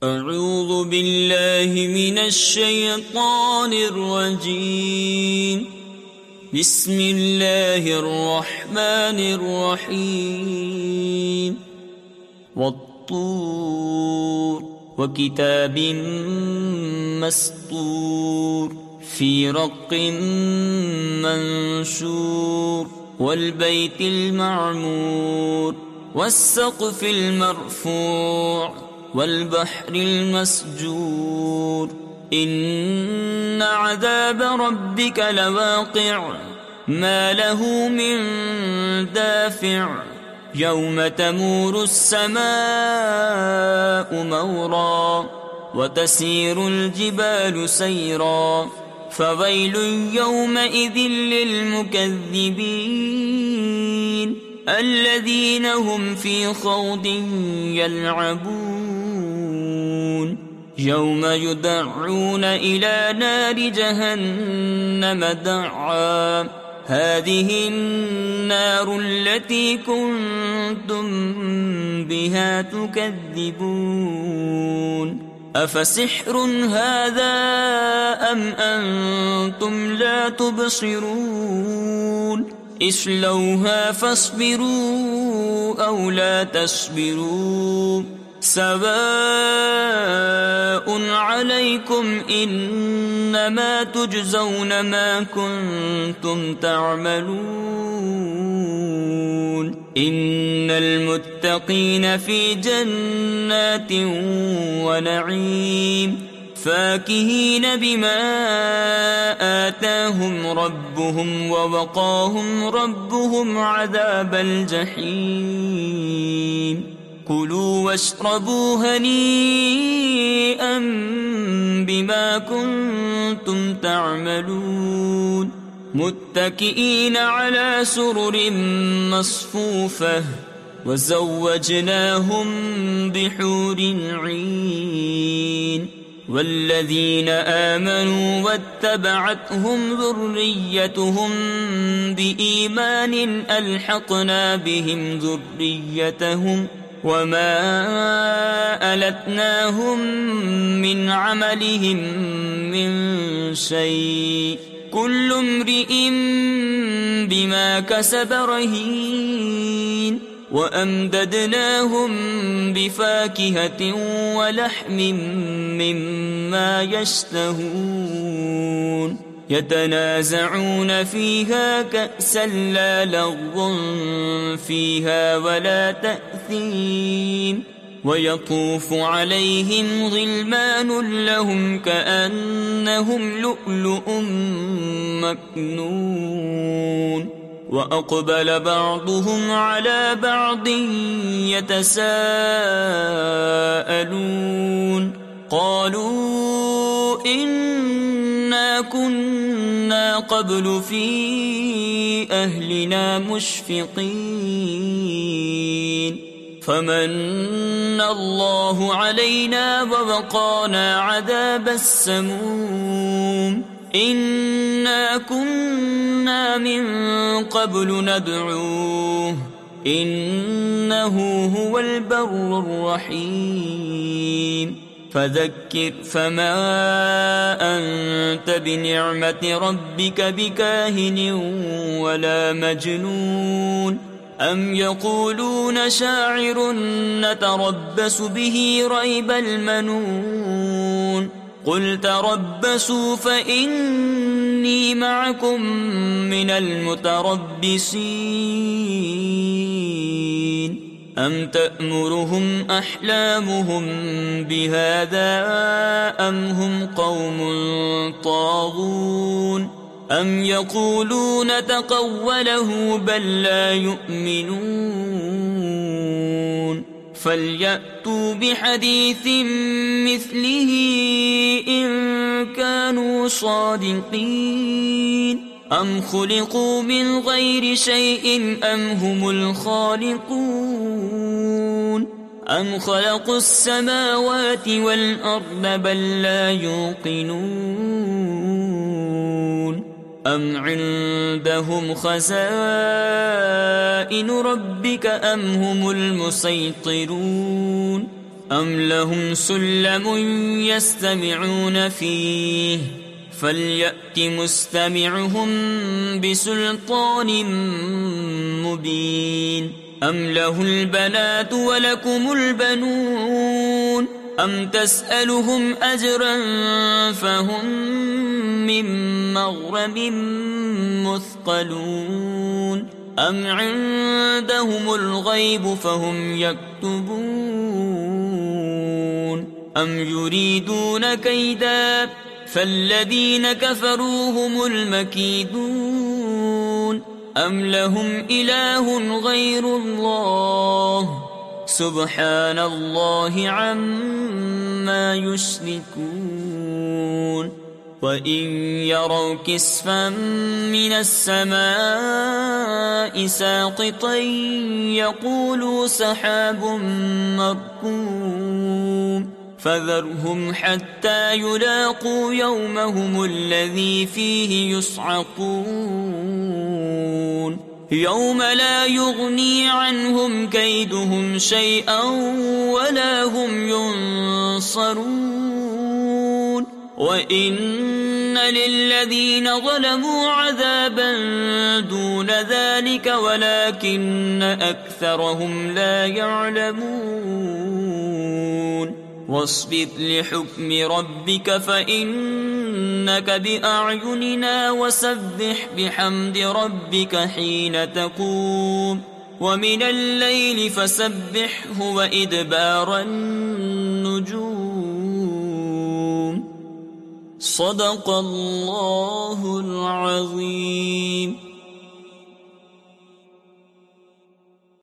اعوذ باللہ من الشیطان الرجیم بسم اللہ الرحمن الرحیم والطور وکتاب مسطور فی رق منشور والبیت المعمور والسقف المرفوع والبحر المسجور إن عذاب ربك لواقع ما له من دافع يوم تمور السماء مورا وتسير الجبال سيرا فويل يومئذ للمكذبين الذين هم في خوض يلعبون يوم يدعون إلى نار جهنم دعا هذه النار التي كنتم بها تكذبون أفسحر هذا أم أنتم لا تبصرون اصلوها فاصبروا أو لا تصبروا سواء عليكم إنما تجزون ما كنتم تعملون إن المتقين في جنات ونعيم فاكهين بما آتاهم ربهم ووقاهم ربهم عذاب الجحيم كلوا واشربوا هنيئا بما كنتم تعملون متكئين على سرر مصفوفة وزوجناهم بحور عين والذين آمنوا واتبعتهم ذريتهم بإيمان ألحقنا بهم ذريتهم وما ألتناهم من عملهم من شيء كل امرئ بما كسب رهين وأمددناهم بفاكهة ولحم مما يشتهون يتنازعون فيها كأسا لا لغو فيها ولا تأثيم ويطوف عليهم غلمان لهم كأنهم لؤلؤ مكنون وأقبل بعضهم على بعض يتساءلون قالوا إنا كنا قبل في أهلنا مشفقين فمن الله علينا ووقانا عذاب السموم إنا كنا من قبل ندعوه إنه هو البر الرحيم فذكر فما أنت بنعمة ربك بكاهن ولا مجنون أم يقولون شاعر نتربص به ريب المنون قل تربصوا فإني معكم من المتربصين أم تأمرهم أحلامهم بهذا أم هم قوم طاغون أم يقولون تقوله بل لا يؤمنون فليأتوا بحديث مثله إن كانوا صادقين أم خلقوا من غير شيء أم هم الخالقون أم خلقوا السماوات والأرض بل لا يوقنون أم عندهم خزائن ربك أم هم المسيطرون أم لهم سلم يستمعون فيه فليأت مستمعهم بسلطان مبين أم له البنات ولكم البنون أم تسألهم أجرا فهم من مغرم مثقلون أم عندهم الغيب فهم يكتبون أم يريدون كيدا فالذين كفروا هم المكيدون أم لهم إله غير الله سبحان الله عما يشركون وَإِن يَرَوْا كِسْفًا مِّنَ السَّمَاءِ سَاقِطًا يَقُولُوا سَحَابٌ مَّرْكُومٌ فَذَرْهُمْ حَتَّىٰ يُلَاقُوا يَوْمَهُمُ الَّذِي فِيهِ يُصْعَقُونَ يَوْمَ لَا يُغْنِي عَنْهُمْ كَيْدُهُمْ شَيْئًا وَلَا هُمْ يُنصَرُونَ وَإِنَّ لِلَّذِينَ ظَلَمُوا عَذَابًا دُونَ ذَلِكَ وَلَكِنَّ أَكْثَرَهُمْ لَا يَعْلَمُونَ وَاصْبِرْ لِحُكْمِ رَبِّكَ فَإِنَّكَ بِأَعْيُنِنَا وَسَبِّحْ بِحَمْدِ رَبِّكَ حِينَ تَقُومُ وَمِنَ اللَّيْلِ فَسَبِّحْهُ وَإِدْبَارَ النُّجُومِ صدق اللہ العظیم.